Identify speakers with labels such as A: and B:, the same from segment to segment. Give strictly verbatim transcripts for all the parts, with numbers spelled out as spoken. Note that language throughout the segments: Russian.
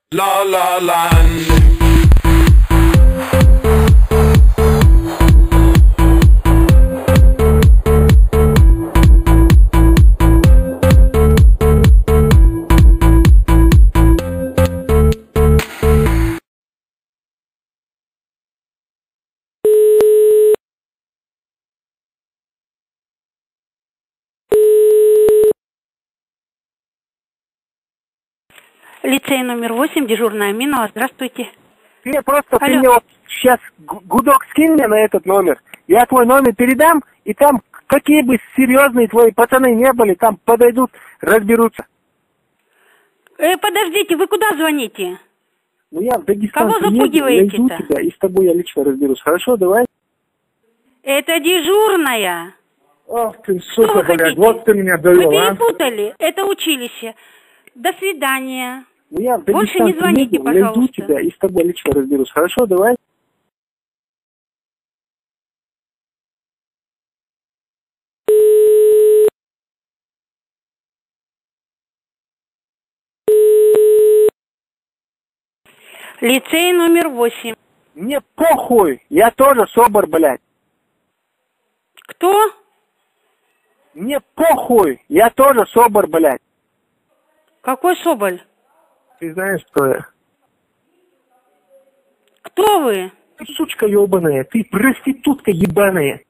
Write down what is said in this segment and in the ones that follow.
A: La La Land.
B: Лицей номер восемь, дежурная Аминова. Здравствуйте.
C: Ты просто
B: Алло.
C: ты мне вот сейчас гудок скинь мне на этот номер. Я твой номер передам, и там какие бы серьезные твои пацаны не были, там подойдут, разберутся.
B: Э, подождите, вы куда звоните?
C: Ну я в Дагестан
B: Кого
C: приеду,
B: запугиваете-то?
C: найду тебя, и с тобой я лично разберусь. Хорошо, давай?
B: Это дежурная.
C: Ох ты,
B: Что
C: сука,
B: вы
C: блядь,
B: хотите?
C: вот ты меня
B: Вы
C: довел, а?
B: перепутали. Это училище. До свидания.
C: Ну я в
B: Больше
C: Дагестан
B: не звоните,
C: приеду, найду
B: пожалуйста.
C: тебя, и с тобой лично разберусь. Хорошо, давай?
B: Лицей номер восемь.
C: Мне похуй, я тоже собор, блядь.
B: Кто?
C: Мне похуй, я тоже собор, блядь.
B: Какой Соболь?
C: Ты знаешь, кто я?
B: Кто вы?
C: Ты сучка ебаная, ты проститутка ебаная.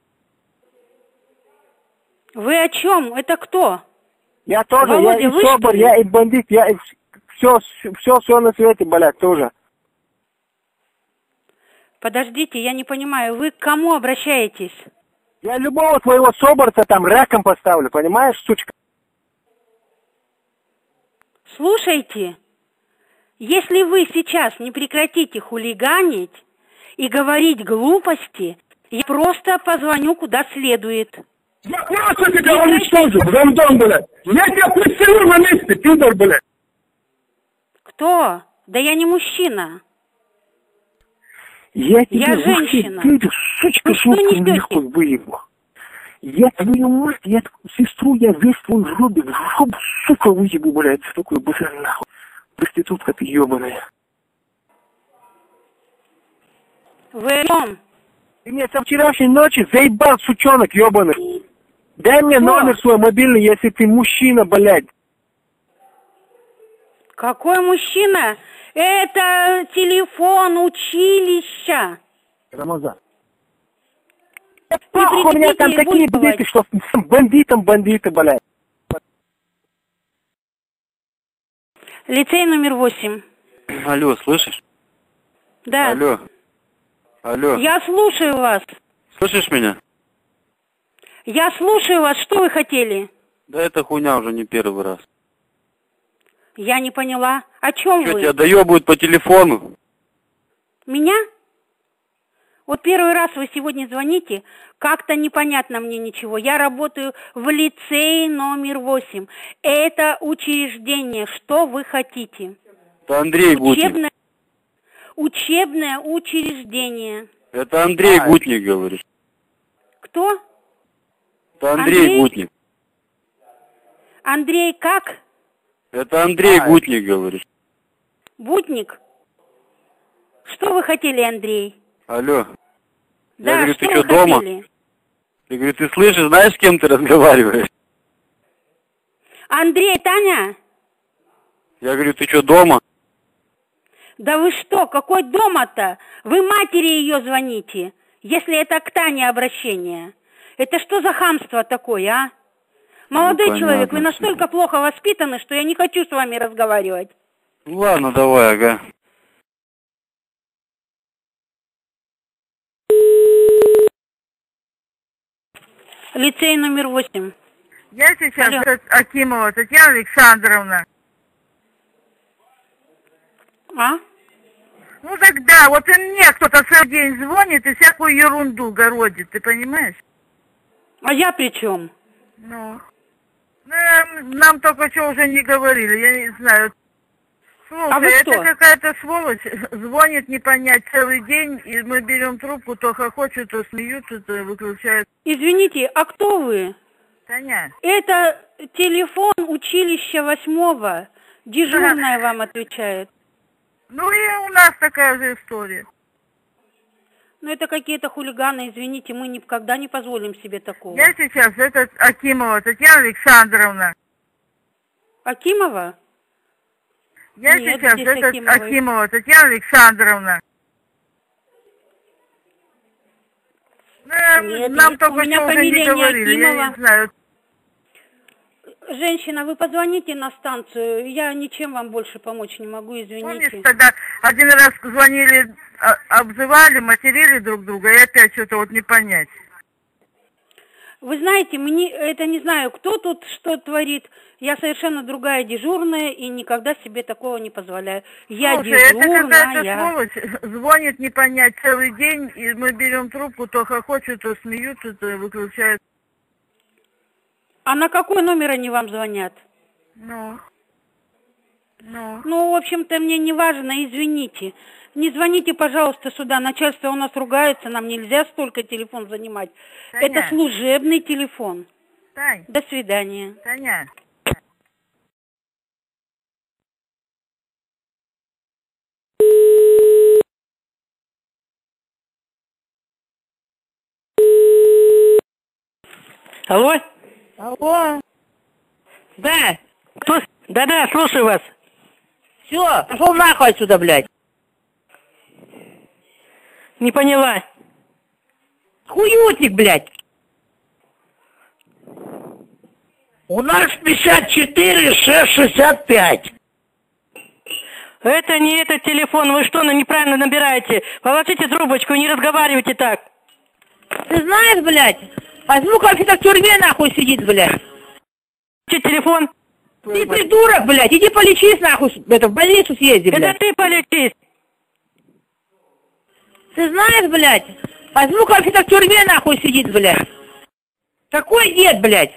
B: Вы о чем? Это кто?
C: Я тоже,
B: Володя,
C: я и
B: вы,
C: собор,
B: что ли?
C: я и бандит, я и все, все, все на свете, блядь, тоже.
B: Подождите, я не понимаю, вы к кому обращаетесь?
C: Я любого твоего соборца там раком поставлю, понимаешь, сучка?
B: Слушайте, если вы сейчас не прекратите хулиганить и говорить глупости, я просто позвоню куда следует.
C: Я просто тебя уничтожу, гандон, блядь. Я тебя пристрелю на месте, пидор, блядь.
B: Кто? Да я не мужчина.
C: Я тебя,
B: Я
C: ух ты,
B: женщина.
C: ты, сучка,
B: Вы что
C: шутку
B: несете?
C: легко выебу. Я твою мать, я твою сестру, я весь твой робик, чтоб, сука, выебу, блядь, такой быстро нахуй. Проститутка ты ебаная.
B: Вы о чем?
C: Ты меня со вчерашней ночи заебал, сучонок ебаный. Дай мне
B: Кто?
C: номер свой мобильный, если ты мужчина, блядь.
B: Какой мужчина? Это телефон училища.
C: Рамазан. Похуй, у меня там
B: прекратите
C: такие
B: буйствовать.
C: бандиты, что бандитам бандиты, блядь.
B: Лицей номер восемь.
D: Алло, слышишь?
B: Да.
D: Алло. Алло.
B: Я слушаю вас.
D: Слышишь меня?
B: Я слушаю вас. Что вы хотели?
D: Да эта хуйня уже не первый раз.
B: Я не поняла. О чем
D: Что,
B: вы?
D: тебя доебывают по телефону?
B: Меня? Вот первый раз вы сегодня звоните, как-то непонятно мне ничего. Я работаю в лицее номер восемь. Это учреждение. Что вы хотите?
D: Это Андрей Гутник.
B: Учебное, учебное учреждение.
D: Это Андрей
C: А,
D: Гутник говорит.
B: Кто?
D: Это Андрей,
B: Андрей?
D: Гутник.
B: Андрей как?
D: Это Андрей
C: А,
D: Гутник говорит.
B: Бутник? Что вы хотели, Андрей?
D: Алло.
B: Да,
D: Я говорю, ты
B: что
D: что,
B: вы
D: дома?
B: хотели?
D: Ты говорю, ты слышишь, знаешь, с кем ты разговариваешь?
B: Андрей, Таня?
D: Я говорю, ты что, дома?
B: Да вы что, какой дома-то? Вы матери ее звоните, если это к Тане обращение. Это что за хамство такое, а? Молодой
D: Ну,
B: человек, вы
D: понятно,
B: настолько плохо воспитаны, что я не хочу с вами разговаривать.
D: Ну ладно, давай, ага.
B: Лицей номер восемь.
E: Я сейчас
B: Алло.
E: от Акимова Татьяна Александровна.
B: А?
E: Ну тогда, вот и мне кто-то целый день звонит и всякую ерунду городит, ты понимаешь?
B: А я при чем?
E: Ну, нам, нам только что уже не говорили, я не знаю. Слушай,
B: А вы
E: это
B: кто?
E: какая-то сволочь, звонит не понять целый день, и мы берем трубку, то хохочут, то смеются, то выключают.
B: Извините, а кто вы?
E: Таня,
B: Это телефон училища восьмого. Дежурная вам отвечает.
E: Ну и у нас такая же история.
B: Ну, это какие-то хулиганы, извините, мы никогда не позволим себе такого.
E: Я сейчас, это Акимова Татьяна Александровна.
B: Акимова?
E: Я
B: Нет,
E: сейчас,
B: здесь
E: это
B: Акимовой.
E: Акимова Татьяна Александровна. Э,
B: Нет,
E: Нам
B: нет,
E: только
B: у меня
E: что уже
B: фамилия
E: не
B: не
E: говорили, я
B: Акимова.
E: не знаю.
B: Женщина, вы позвоните на станцию, я ничем вам больше помочь не могу, извините.
E: Помнишь, тогда один раз звонили, а, обзывали, материли друг друга, и опять что-то вот не понять.
B: Вы знаете, мне это не знаю, кто тут что творит. Я совершенно другая дежурная и никогда себе такого не позволяю. Я
E: Слушай, это какая-то
B: дежурная.
E: сволочь, звонит не понять целый день, и мы берем трубку, то хохочут, то смеются, то выключают.
B: А на какой номер они вам звонят?
E: Ну, ну.
B: Ну, в общем-то, мне не важно, извините. Не звоните, пожалуйста, сюда. Начальство у нас ругается, нам нельзя столько телефон занимать.
E: Таня.
B: Это служебный телефон.
E: Тань,
B: До свидания.
E: Таня.
F: Алло?
E: Алло.
F: Да. Кто? Да-да, слушаю вас.
E: Все, пошел нахуй отсюда, блядь.
F: Не поняла.
E: Хуютик, блядь.
F: У нас пятьдесят четыре шесть шестьдесят пять. Это не этот телефон, вы что, ну неправильно набираете? Положите трубочку, не разговаривайте так.
E: Ты знаешь, блядь, возьму вообще-то в тюрьме нахуй сидит, блядь.
F: Че телефон?
E: Ты придурок, блядь, иди полечись нахуй, это, в больницу съезди,
F: Это
E: блядь.
F: ты полетишь.
E: Ты знаешь, блядь, возьму вообще-то в тюрьме нахуй сидит, блядь. Какой дед, блядь?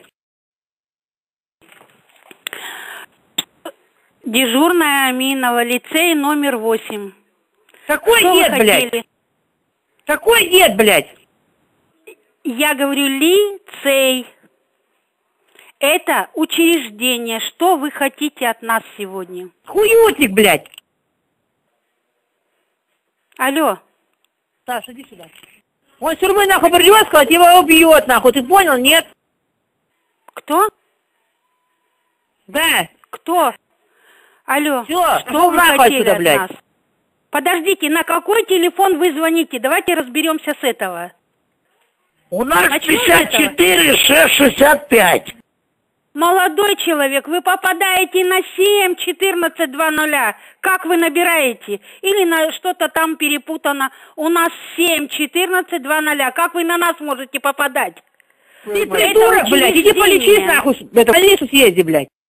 B: Дежурная Аминова, лицей номер восемь.
E: Какой
B: Что
E: дед,
B: вы
E: блядь?
B: хотели?
E: Какой дед, блядь?
B: Я говорю, лицей. Это учреждение. Что вы хотите от нас сегодня?
E: Хуютик, блядь.
B: Алло.
E: Саша, иди сюда. Он с тюрьмы нахуй придет, сказать, его убьет, нахуй, ты понял, нет?
B: Кто?
E: Да.
B: Кто? Алло.
E: Всё,
B: что
E: пошёл
B: вы
E: нахуй
B: хотели
E: отсюда,
B: от
E: блядь.
B: нас? Подождите, на какой телефон вы звоните? Давайте разберемся с этого.
F: У нас
B: Начнём с
F: пятьдесят четыре шесть шестьдесят пять.
B: Молодой человек, вы попадаете на семь четырнадцать два нуля. Как вы набираете? Или на что-то там перепутано? У нас семь четырнадцать два нуля. Как вы на нас можете попадать?
E: Ты придурок, блядь, иди полечись нахуй, это, в больницу съезди, блядь.